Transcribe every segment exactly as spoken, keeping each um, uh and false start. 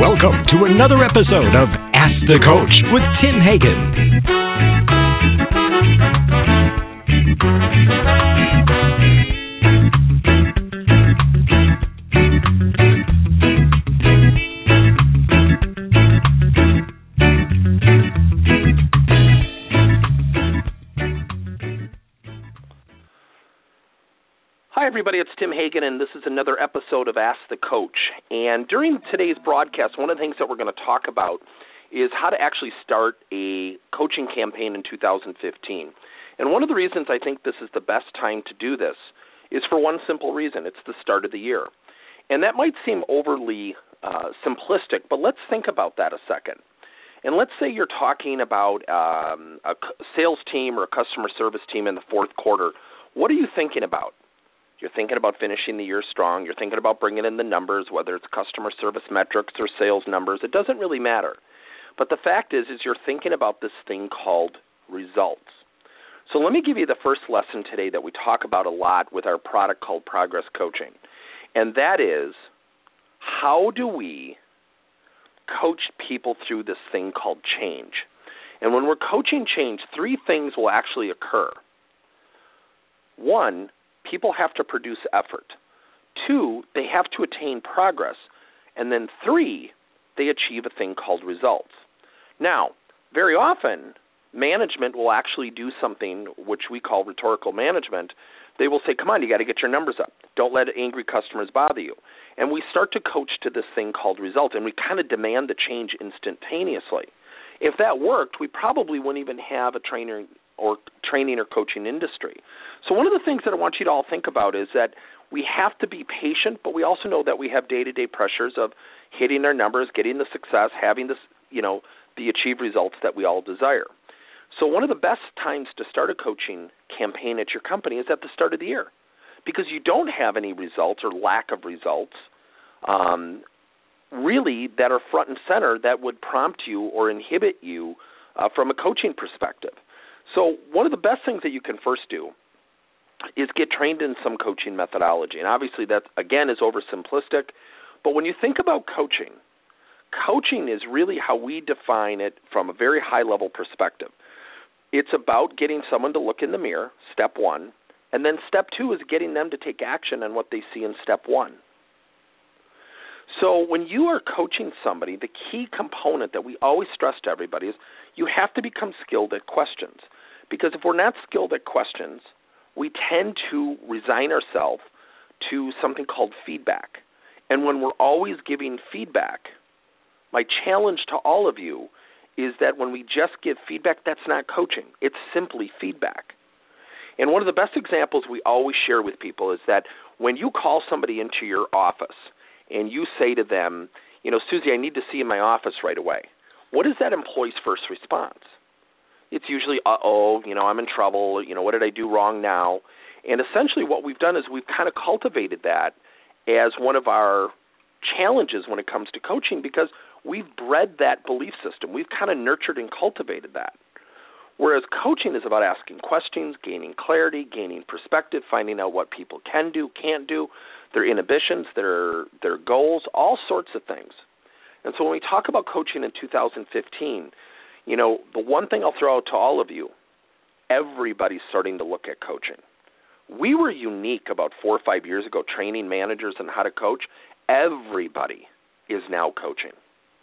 Welcome to another episode of Ask the Coach with Tim Hagen. Hi, everybody. It's Tim Hagen, and this is another episode of Ask the Coach. And during today's broadcast, one of the things that we're going to talk about is how to actually start a coaching campaign in two thousand fifteen. And one of the reasons I think this is the best time to do this is for one simple reason. It's the start of the year. And that might seem overly uh, simplistic, but let's think about that a second. And let's say you're talking about um, a sales team or a customer service team in the fourth quarter. What are you thinking about? You're thinking about finishing the year strong. You're thinking about bringing in the numbers, whether it's customer service metrics or sales numbers. It doesn't really matter. But the fact is, is you're thinking about this thing called results. So let me give you the first lesson today that we talk about a lot with our product called Progress Coaching. And that is, how do we coach people through this thing called change? And when we're coaching change, three things will actually occur. One, people have to produce effort. Two, they have to attain progress. And then three, they achieve a thing called results. Now, very often, management will actually do something which we call rhetorical management. They will say, come on, you got to get your numbers up. Don't let angry customers bother you. And we start to coach to this thing called result, and we kind of demand the change instantaneously. If that worked, we probably wouldn't even have a trainer or training or coaching industry. So one of the things that I want you to all think about is that we have to be patient, but we also know that we have day-to-day pressures of hitting our numbers, getting the success, having this, you know, the achieved results that we all desire. So one of the best times to start a coaching campaign at your company is at the start of the year, because you don't have any results or lack of results um, really that are front and center that would prompt you or inhibit you uh, from a coaching perspective. So one of the best things that you can first do is get trained in some coaching methodology. And obviously that, again, is oversimplistic. But when you think about coaching, coaching is really how we define it from a very high-level perspective. It's about getting someone to look in the mirror, step one, and then step two is getting them to take action on what they see in step one. So when you are coaching somebody, the key component that we always stress to everybody is you have to become skilled at questions. Because if we're not skilled at questions, we tend to resign ourselves to something called feedback. And when we're always giving feedback, my challenge to all of you is that when we just give feedback, that's not coaching. It's simply feedback. And one of the best examples we always share with people is that when you call somebody into your office and you say to them, you know, Susie, I need to see you in my office right away, what is that employee's first response? It's usually, uh-oh, you know, I'm in trouble, you know, what did I do wrong now? And essentially what we've done is we've kind of cultivated that as one of our challenges when it comes to coaching, because we've bred that belief system. We've kind of nurtured and cultivated that. Whereas coaching is about asking questions, gaining clarity, gaining perspective, finding out what people can do, can't do, their inhibitions, their their goals, all sorts of things. And so when we talk about coaching in two thousand fifteen, you know, the one thing I'll throw out to all of you, everybody's starting to look at coaching. We were unique about four or five years ago training managers on how to coach. Everybody is now coaching.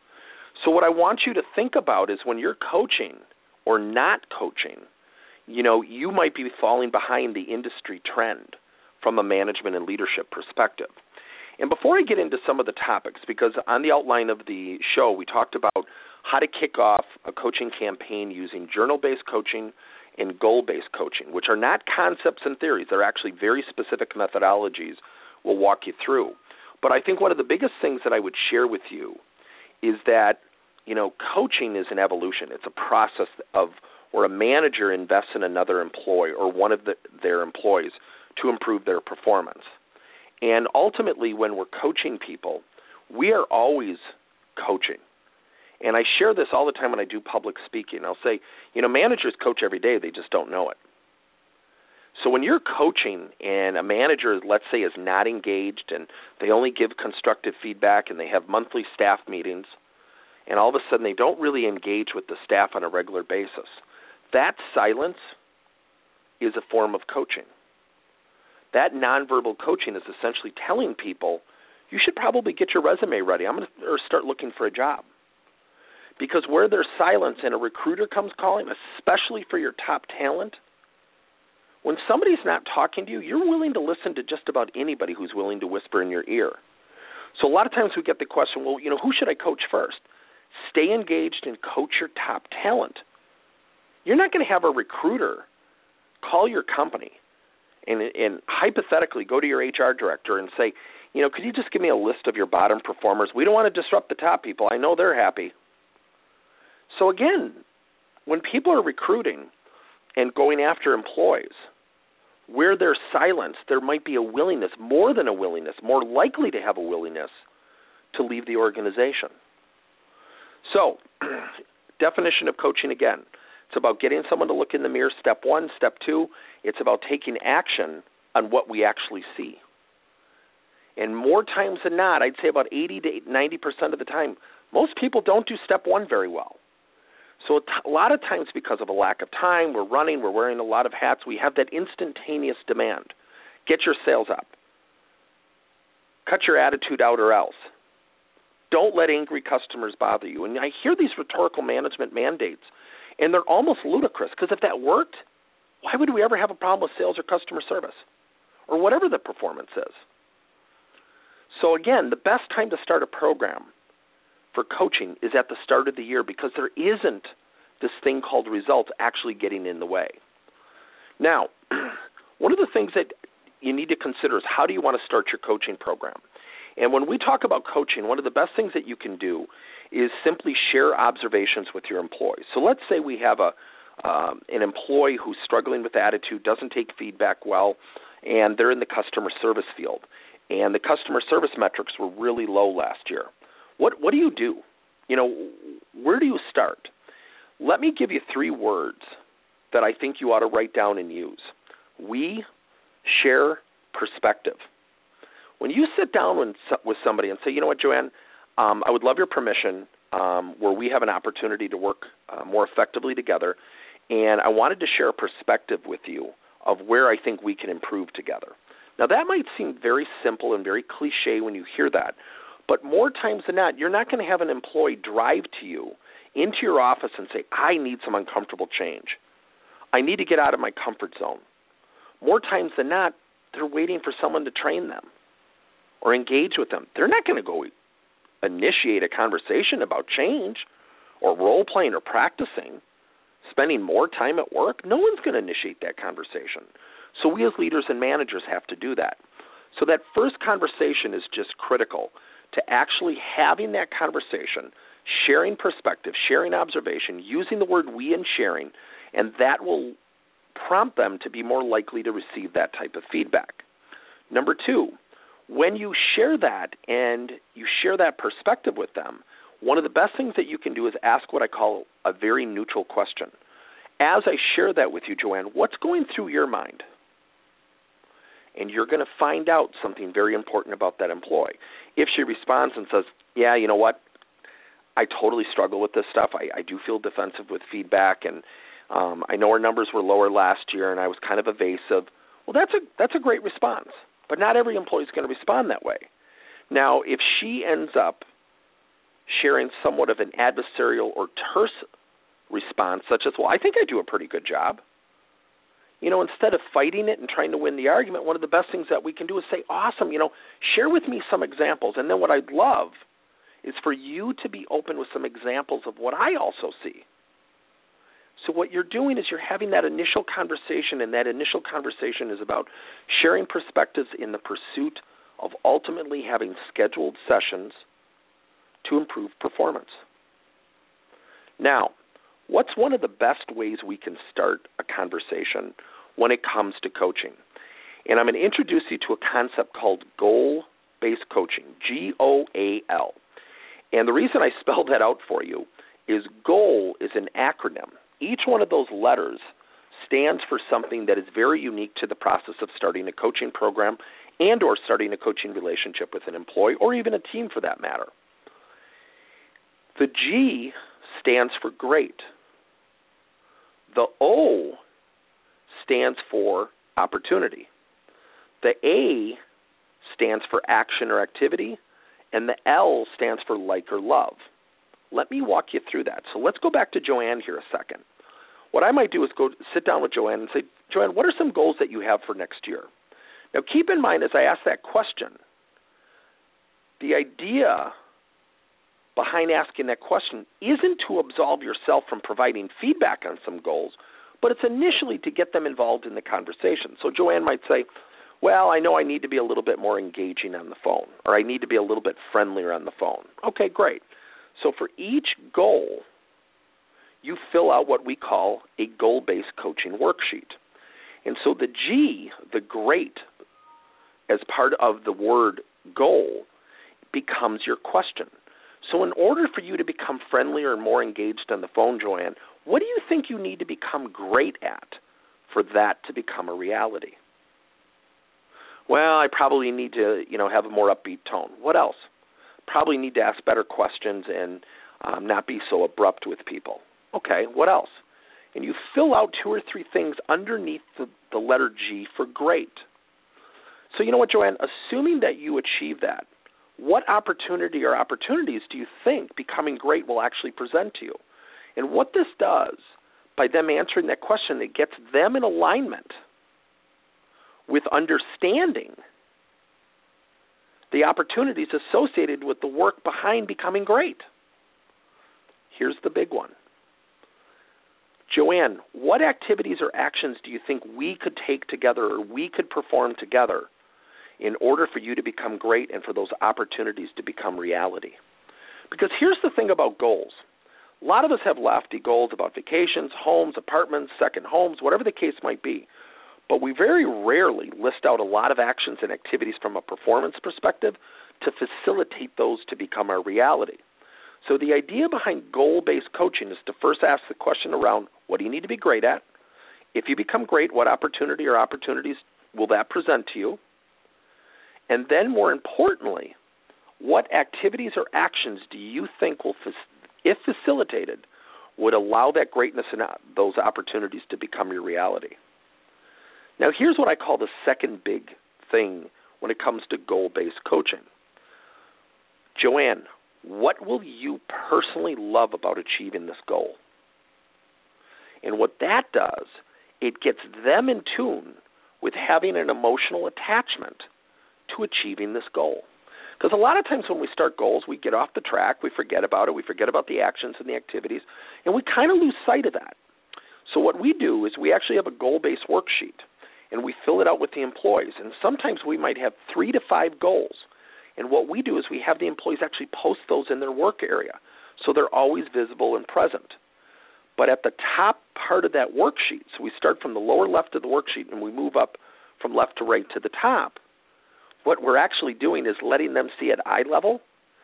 So what I want you to think about is when you're coaching or not coaching, you know, you might be falling behind the industry trend from a management and leadership perspective. And before I get into some of the topics, because on the outline of the show, we talked about how to kick off a coaching campaign using journal-based coaching and goal-based coaching, which are not concepts and theories. They're actually very specific methodologies we'll walk you through. But I think one of the biggest things that I would share with you is that, you know, coaching is an evolution. It's a process of where a manager invests in another employee or one of the, their employees to improve their performance. And ultimately, when we're coaching people, we are always coaching. And I share this all the time when I do public speaking. I'll say, you know, managers coach every day. They just don't know it. So when you're coaching and a manager, let's say, is not engaged and they only give constructive feedback and they have monthly staff meetings, and all of a sudden they don't really engage with the staff on a regular basis, that silence is a form of coaching. That nonverbal coaching is essentially telling people, you should probably get your resume ready. I'm going to or start looking for a job. Because where there's silence and a recruiter comes calling, especially for your top talent, when somebody's not talking to you, you're willing to listen to just about anybody who's willing to whisper in your ear. So a lot of times we get the question, well, you know, who should I coach first? Stay engaged and coach your top talent. You're not going to have a recruiter call your company and, and hypothetically go to your H R director and say, you know, could you just give me a list of your bottom performers? We don't want to disrupt the top people. I know they're happy. So again, when people are recruiting and going after employees, where there's silence, there might be a willingness, more than a willingness, more likely to have a willingness to leave the organization. So, definition of coaching again, it's about getting someone to look in the mirror, step one. Step two, it's about taking action on what we actually see. And more times than not, I'd say about eighty to ninety percent of the time, most people don't do step one very well. So a lot of times because of a lack of time, we're running, we're wearing a lot of hats, we have that instantaneous demand. Get your sales up. Cut your attitude out or else. Don't let angry customers bother you. And I hear these rhetorical management mandates, and they're almost ludicrous because if that worked, why would we ever have a problem with sales or customer service or whatever the performance is? So again, the best time to start a program for coaching is at the start of the year because there isn't this thing called results actually getting in the way. Now, one of the things that you need to consider is how do you want to start your coaching program? And when we talk about coaching, one of the best things that you can do is simply share observations with your employees. So let's say we have a um, an employee who's struggling with attitude, doesn't take feedback well, and they're in the customer service field. And the customer service metrics were really low last year. What what do you do? You know, where do you start? Let me give you three words that I think you ought to write down and use. We, share, perspective. When you sit down with somebody and say, you know what, Joanne, um, I would love your permission um, where we have an opportunity to work uh, more effectively together, and I wanted to share a perspective with you of where I think we can improve together. Now, that might seem very simple and very cliche when you hear that, but more times than not, you're not going to have an employee drive to you into your office and say, I need some uncomfortable change. I need to get out of my comfort zone. More times than not, they're waiting for someone to train them or engage with them. They're not going to go initiate a conversation about change or role-playing or practicing, spending more time at work. No one's going to initiate that conversation. So we as leaders and managers have to do that. So that first conversation is just critical to actually having that conversation, sharing perspective, sharing observation, using the word we and sharing, and that will prompt them to be more likely to receive that type of feedback. Number two, when you share that and you share that perspective with them, one of the best things that you can do is ask what I call a very neutral question. As I share that with you, Joanne, what's going through your mind? And you're going to find out something very important about that employee. If she responds and says, yeah, you know what, I totally struggle with this stuff. I, I do feel defensive with feedback, and um, I know our numbers were lower last year, and I was kind of evasive. Well, that's a that's a great response, but not every employee is going to respond that way. Now, if she ends up sharing somewhat of an adversarial or terse response, such as, well, I think I do a pretty good job, you know, instead of fighting it and trying to win the argument, one of the best things that we can do is say, awesome, you know, share with me some examples. And then what I'd love is for you to be open with some examples of what I also see. So what you're doing is you're having that initial conversation, and that initial conversation is about sharing perspectives in the pursuit of ultimately having scheduled sessions to improve performance. Now, what's one of the best ways we can start a conversation when it comes to coaching? And I'm going to introduce you to a concept called goal-based coaching, G O A L. And the reason I spelled that out for you is GOAL is an acronym. Each one of those letters stands for something that is very unique to the process of starting a coaching program and or starting a coaching relationship with an employee or even a team for that matter. The G stands for great. The O stands for opportunity. The A stands for action or activity, and the L stands for like or love. Let me walk you through that. So let's go back to Joanne here a second. What I might do is go sit down with Joanne and say, Joanne, what are some goals that you have for next year? Now, keep in mind as I ask that question, the idea behind asking that question isn't to absolve yourself from providing feedback on some goals, but it's initially to get them involved in the conversation. So Joanne might say, well, I know I need to be a little bit more engaging on the phone, or I need to be a little bit friendlier on the phone. Okay, great. So for each goal, you fill out what we call a goal-based coaching worksheet. And so the G, the great, as part of the word goal, becomes your question. So in order for you to become friendlier and more engaged on the phone, Joanne, what do you think you need to become great at for that to become a reality? Well, I probably need to, you know, have a more upbeat tone. What else? Probably need to ask better questions and um, not be so abrupt with people. Okay, what else? And you fill out two or three things underneath the, the letter G for great. So you know what, Joanne, assuming that you achieve that, what opportunity or opportunities do you think becoming great will actually present to you? And what this does, by them answering that question, it gets them in alignment with understanding the opportunities associated with the work behind becoming great. Here's the big one. Joanne, what activities or actions do you think we could take together or we could perform together in order for you to become great and for those opportunities to become reality? Because here's the thing about goals. A lot of us have lofty goals about vacations, homes, apartments, second homes, whatever the case might be. But we very rarely list out a lot of actions and activities from a performance perspective to facilitate those to become our reality. So the idea behind goal-based coaching is to first ask the question around, what do you need to be great at? If you become great, what opportunity or opportunities will that present to you? And then more importantly, what activities or actions do you think will, if facilitated, would allow that greatness and those opportunities to become your reality? Now, here's what I call the second big thing when it comes to goal-based coaching. Joanne, what will you personally love about achieving this goal? And what that does, it gets them in tune with having an emotional attachment to achieving this goal. Because a lot of times when we start goals, we get off the track, we forget about it, we forget about the actions and the activities, and we kind of lose sight of that. So what we do is we actually have a goal-based worksheet, and we fill it out with the employees. And sometimes we might have three to five goals. And what we do is we have the employees actually post those in their work area, so they're always visible and present. But at the top part of that worksheet, so we start from the lower left of the worksheet and we move up from left to right to the top, what we're actually doing is letting them see at eye level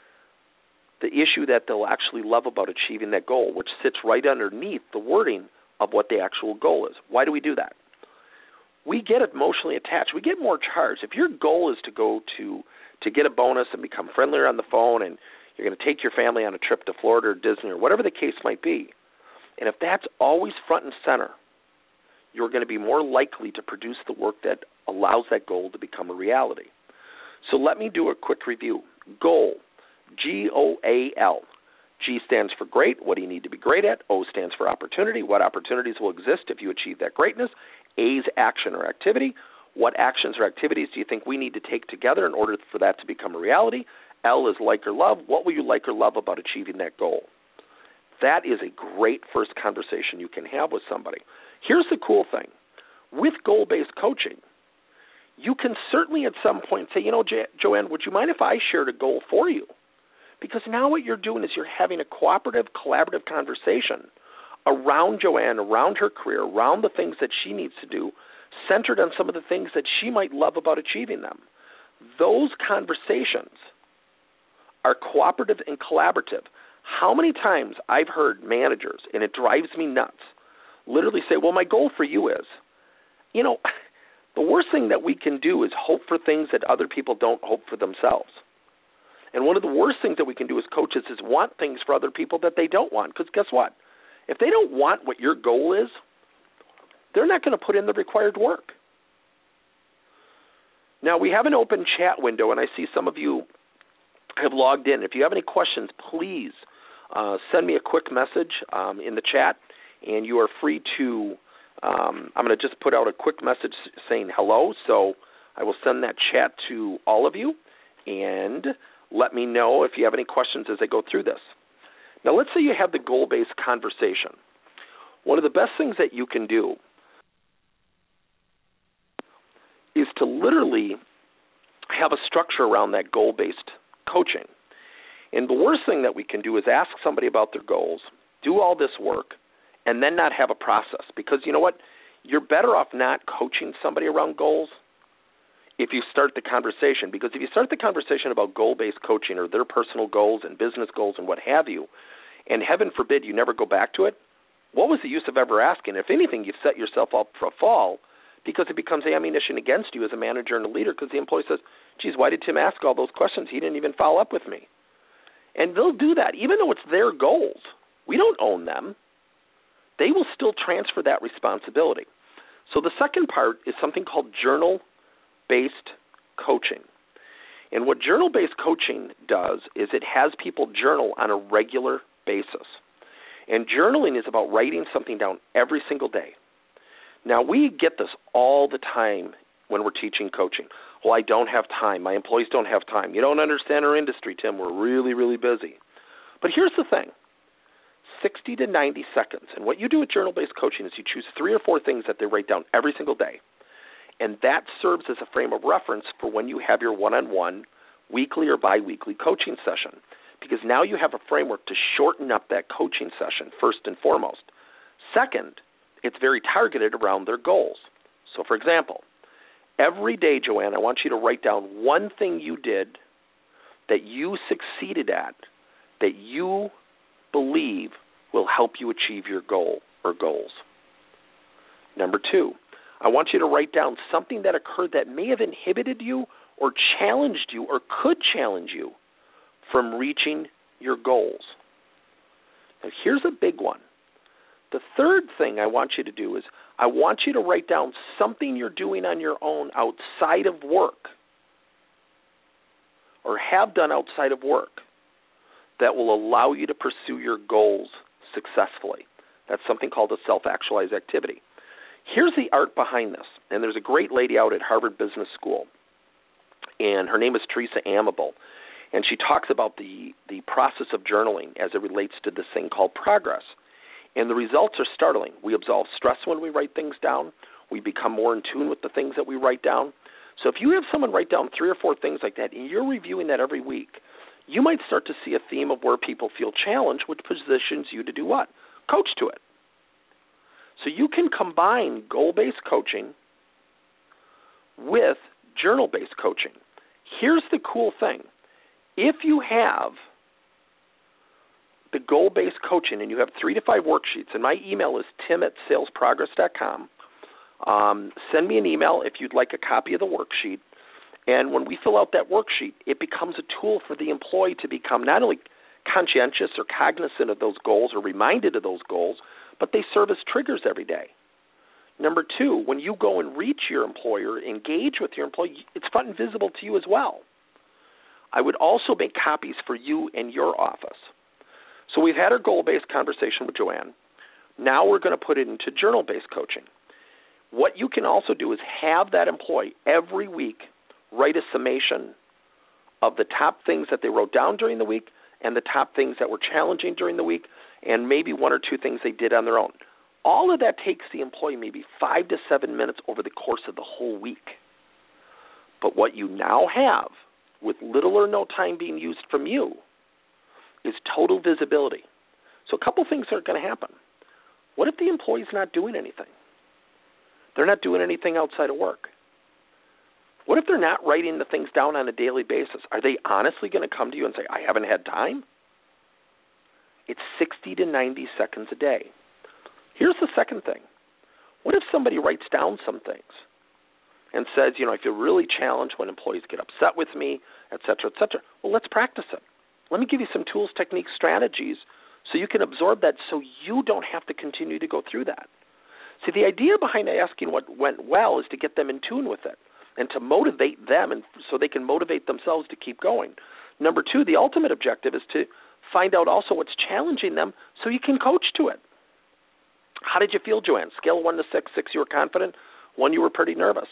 the issue that they'll actually love about achieving that goal, which sits right underneath the wording of what the actual goal is. Why do we do that? We get emotionally attached. We get more charged. If your goal is to go to to get a bonus and become friendlier on the phone, and you're going to take your family on a trip to Florida or Disney or whatever the case might be, and if that's always front and center, you're going to be more likely to produce the work that allows that goal to become a reality. So let me do a quick review. Goal, G O A L. G stands for great. What do you need to be great at? O stands for opportunity. What opportunities will exist if you achieve that greatness? A's action or activity. What actions or activities do you think we need to take together in order for that to become a reality? L is like or love. What will you like or love about achieving that goal? That is a great first conversation you can have with somebody. Here's the cool thing. With goal-based coaching, you can certainly at some point say, you know, jo- Joanne, would you mind if I shared a goal for you? Because now what you're doing is you're having a cooperative, collaborative conversation around Joanne, around her career, around the things that she needs to do, centered on some of the things that she might love about achieving them. Those conversations are cooperative and collaborative. How many times I've heard managers, and it drives me nuts, literally say, well, my goal for you is, you know, the worst thing that we can do is hope for things that other people don't hope for themselves. And one of the worst things that we can do as coaches is want things for other people that they don't want. Because guess what? If they don't want what your goal is, they're not going to put in the required work. Now, we have an open chat window, and I see some of you have logged in. If you have any questions, please uh, send me a quick message um, in the chat, and you are free to, um, I'm going to just put out a quick message saying hello, so I will send that chat to all of you, and let me know if you have any questions as I go through this. Now, let's say you have the goal-based conversation. One of the best things that you can do is to literally have a structure around that goal-based coaching. And the worst thing that we can do is ask somebody about their goals, do all this work, and then not have a process. Because you know what? You're better off not coaching somebody around goals if you start the conversation. Because if you start the conversation about goal-based coaching or their personal goals and business goals and what have you, and heaven forbid you never go back to it, what was the use of ever asking? If anything, you've set yourself up for a fall, because it becomes ammunition against you as a manager and a leader, because the employee says, geez, why did Tim ask all those questions? He didn't even follow up with me. And they'll do that. Even though it's their goals, we don't own them. They will still transfer that responsibility. So the second part is something called journal-based coaching. And what journal-based coaching does is it has people journal on a regular basis. And journaling is about writing something down every single day. Now, we get this all the time when we're teaching coaching. Well, I don't have time. My employees don't have time. You don't understand our industry, Tim. We're really, really busy. But here's the thing, sixty to ninety seconds. And what you do with journal-based coaching is you choose three or four things that they write down every single day. And that serves as a frame of reference for when you have your one-on-one, weekly or biweekly coaching session. Because now you have a framework to shorten up that coaching session, first and foremost. Second, it's very targeted around their goals. So, for example, every day, Joanne, I want you to write down one thing you did that you succeeded at that you believe will help you achieve your goal or goals. Number two, I want you to write down something that occurred that may have inhibited you or challenged you or could challenge you from reaching your goals. Now, here's a big one. The third thing I want you to do is I want you to write down something you're doing on your own outside of work or have done outside of work that will allow you to pursue your goals successfully. That's something called a self-actualized activity. Here's the art behind this, and there's a great lady out at Harvard Business School, and her name is Teresa Amable, and she talks about the, the process of journaling as it relates to this thing called progress. And the results are startling. We absolve stress when we write things down. We become more in tune with the things that we write down. So if you have someone write down three or four things like that, and you're reviewing that every week, you might start to see a theme of where people feel challenged, which positions you to do what? Coach to it. So you can combine goal-based coaching with journal-based coaching. Here's the cool thing. If you have the goal-based coaching and you have three to five worksheets, and my email is tim at sales progress dot com, um, send me an email if you'd like a copy of the worksheet. And when we fill out that worksheet, it becomes a tool for the employee to become not only conscientious or cognizant of those goals or reminded of those goals, but they serve as triggers every day. Number two, when you go and reach your employer, engage with your employee, it's front and visible to you as well. I would also make copies for you and your office. So we've had our goal-based conversation with Joanne. Now we're going to put it into journal-based coaching. What you can also do is have that employee every week write a summation of the top things that they wrote down during the week and the top things that were challenging during the week and maybe one or two things they did on their own. All of that takes the employee maybe five to seven minutes over the course of the whole week. But what you now have, with little or no time being used from you, is total visibility. So a couple things are going to happen. What if the employee's not doing anything? They're not doing anything outside of work. What if they're not writing the things down on a daily basis? Are they honestly going to come to you and say, I haven't had time? It's sixty to ninety seconds a day. Here's the second thing. What if somebody writes down some things and says, you know, I feel really challenged when employees get upset with me, et cetera, et cetera. Well, let's practice it. Let me give you some tools, techniques, strategies so you can absorb that so you don't have to continue to go through that. See, the idea behind asking what went well is to get them in tune with it and to motivate them and so they can motivate themselves to keep going. Number two, the ultimate objective is to find out also what's challenging them so you can coach to it. How did you feel, Joanne? Scale one to six, six you were confident, one you were pretty nervous.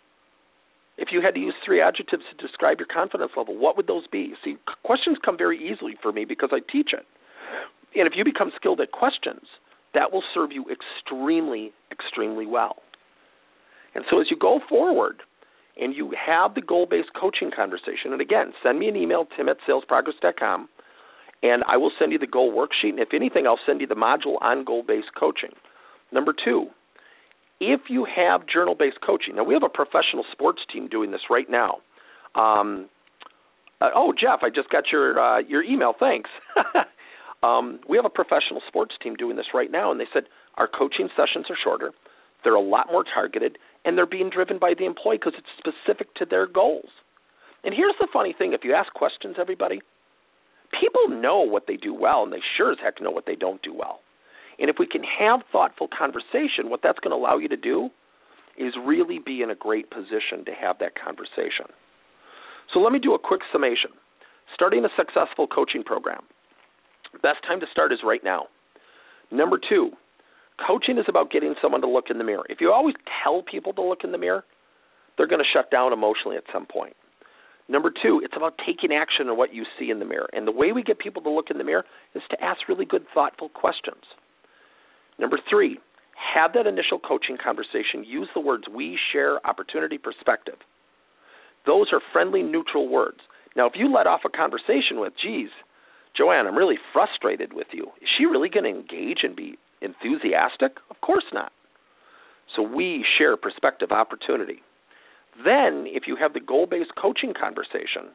If you had to use three adjectives to describe your confidence level, what would those be? See, questions come very easily for me because I teach it. And if you become skilled at questions, that will serve you extremely, extremely well. And so as you go forward and you have the goal-based coaching conversation, and again, send me an email, tim at sales progress dot com, and I will send you the goal worksheet. And if anything, I'll send you the module on goal-based coaching. Number two, if you have journal-based coaching, now we have a professional sports team doing this right now. Um, uh, oh, Jeff, I just got your uh, your email. Thanks. um, we have a professional sports team doing this right now, and they said our coaching sessions are shorter, they're a lot more targeted, and they're being driven by the employee because it's specific to their goals. And here's the funny thing. If you ask questions, everybody, people know what they do well, and they sure as heck know what they don't do well. And if we can have thoughtful conversation, what that's going to allow you to do is really be in a great position to have that conversation. So let me do a quick summation. Starting a successful coaching program. Best time to start is right now. Number two, coaching is about getting someone to look in the mirror. If you always tell people to look in the mirror, they're going to shut down emotionally at some point. Number two, it's about taking action on what you see in the mirror. And the way we get people to look in the mirror is to ask really good, thoughtful questions. Number three, have that initial coaching conversation. Use the words we, share, opportunity, perspective. Those are friendly, neutral words. Now, if you let off a conversation with, geez, Joanne, I'm really frustrated with you, is she really going to engage and be enthusiastic? Of course not. So we, share, perspective, opportunity. Then, if you have the goal-based coaching conversation,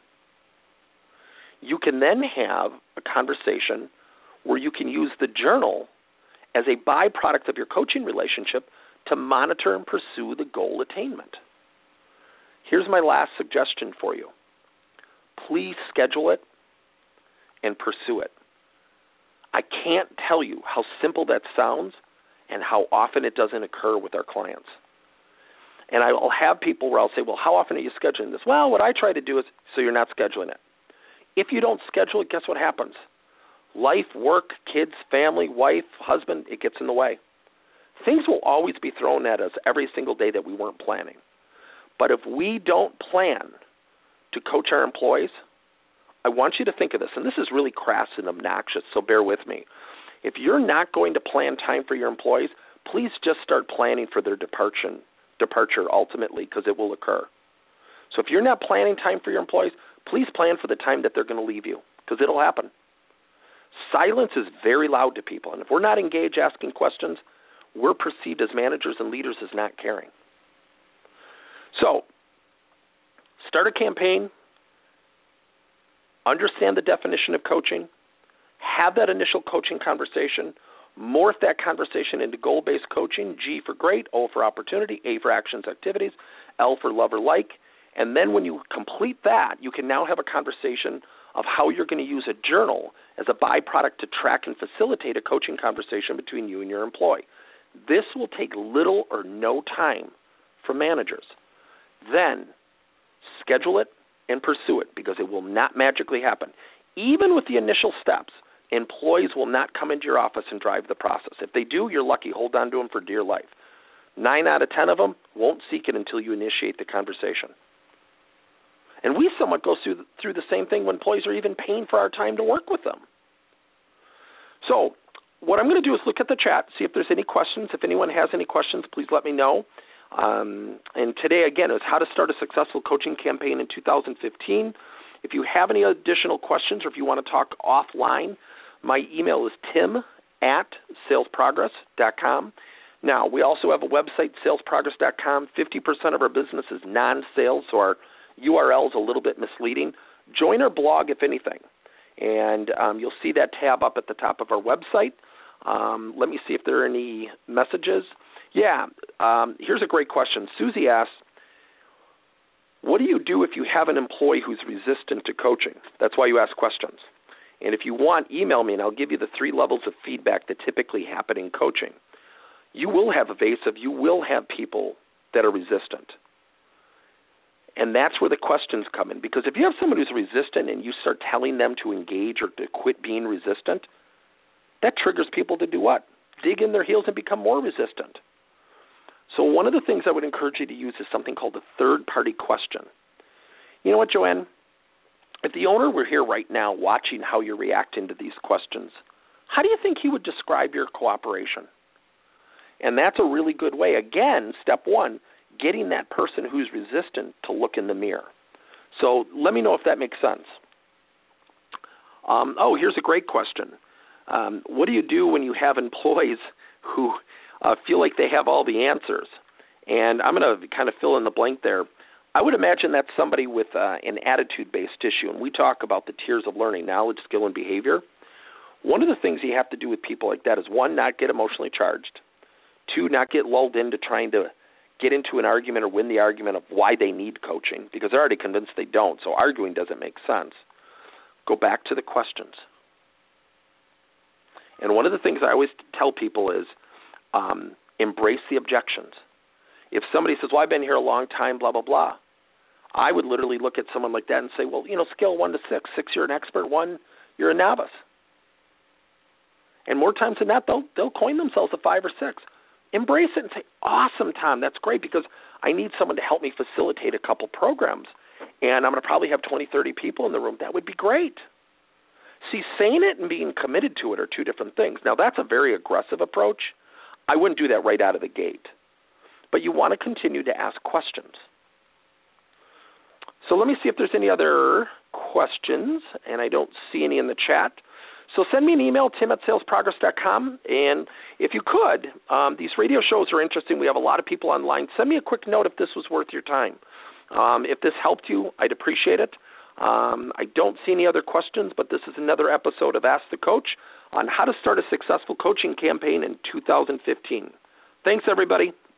you can then have a conversation where you can use the journal as a byproduct of your coaching relationship to monitor and pursue the goal attainment. Here's my last suggestion for you. Please schedule it and pursue it. I can't tell you how simple that sounds and how often it doesn't occur with our clients. And I will have people where I'll say, well, how often are you scheduling this? Well, what I try to do is, so you're not scheduling it. If you don't schedule it, guess what happens? Life, work, kids, family, wife, husband, it gets in the way. Things will always be thrown at us every single day that we weren't planning. But if we don't plan to coach our employees, I want you to think of this, and this is really crass and obnoxious, so bear with me. If you're not going to plan time for your employees, please just start planning for their departure, departure ultimately, because it will occur. So if you're not planning time for your employees, please plan for the time that they're going to leave you, because it'll happen. Silence is very loud to people, and if we're not engaged asking questions, we're perceived as managers and leaders as not caring. So, start a campaign, understand the definition of coaching, have that initial coaching conversation, morph that conversation into goal-based coaching, G for great, O for opportunity, A for actions, activities, L for love or like, and then when you complete that, you can now have a conversation of how you're going to use a journal as a byproduct to track and facilitate a coaching conversation between you and your employee. This will take little or no time from managers. Then schedule it and pursue it because it will not magically happen. Even with the initial steps, employees will not come into your office and drive the process. If they do, you're lucky. Hold on to them for dear life. Nine out of ten of them won't seek it until you initiate the conversation. And we somewhat go through the, through the same thing when employees are even paying for our time to work with them. So what I'm going to do is look at the chat, see if there's any questions. If anyone has any questions, please let me know. Um, and today, again, is how to start a successful coaching campaign in two thousand fifteen. If you have any additional questions or if you want to talk offline, my email is tim at sales progress dot com. Now, we also have a website, sales progress dot com. fifty percent of our business is non-sales, so our U R L is a little bit misleading. Join our blog, if anything, and um, you'll see that tab up at the top of our website. Um, let me see if there are any messages. Yeah, um, here's a great question. Susie asks, what do you do if you have an employee who's resistant to coaching? That's why you ask questions. And if you want, email me, and I'll give you the three levels of feedback that typically happen in coaching. You will have evasive. You will have people that are resistant. And that's where the questions come in. Because if you have someone who's resistant and you start telling them to engage or to quit being resistant, that triggers people to do what? Dig in their heels and become more resistant. So one of the things I would encourage you to use is something called a third-party question. You know what, Joanne? If the owner were here right now watching how you're reacting to these questions, how do you think he would describe your cooperation? And that's a really good way. Again, step one, getting that person who's resistant to look in the mirror. So let me know if that makes sense. Um, oh, here's a great question. Um, what do you do when you have employees who uh, feel like they have all the answers? And I'm going to kind of fill in the blank there. I would imagine that's somebody with uh, an attitude-based issue. And we talk about the tiers of learning, knowledge, skill, and behavior. One of the things you have to do with people like that is, one, not get emotionally charged. Two, not get lulled into trying to get into an argument or win the argument of why they need coaching, because they're already convinced they don't, so arguing doesn't make sense. Go back to the questions. And one of the things I always tell people is um, embrace the objections. If somebody says, well, I've been here a long time, blah, blah, blah, I would literally look at someone like that and say, well, you know, scale one to six. Six, you're an expert. One, you're a novice. And more times than that, they'll, they'll coin themselves a five or six. Embrace it and say, awesome, Tom, that's great, because I need someone to help me facilitate a couple programs, and I'm going to probably have twenty, thirty people in the room. That would be great. See, saying it and being committed to it are two different things. Now, that's a very aggressive approach. I wouldn't do that right out of the gate. But you want to continue to ask questions. So let me see if there's any other questions, and I don't see any in the chat. So send me an email, tim at sales progress dot com, and if you could, um, these radio shows are interesting. We have a lot of people online. Send me a quick note if this was worth your time. Um, if this helped you, I'd appreciate it. Um, I don't see any other questions, but this is another episode of Ask the Coach on how to start a successful coaching campaign in two thousand fifteen. Thanks, everybody.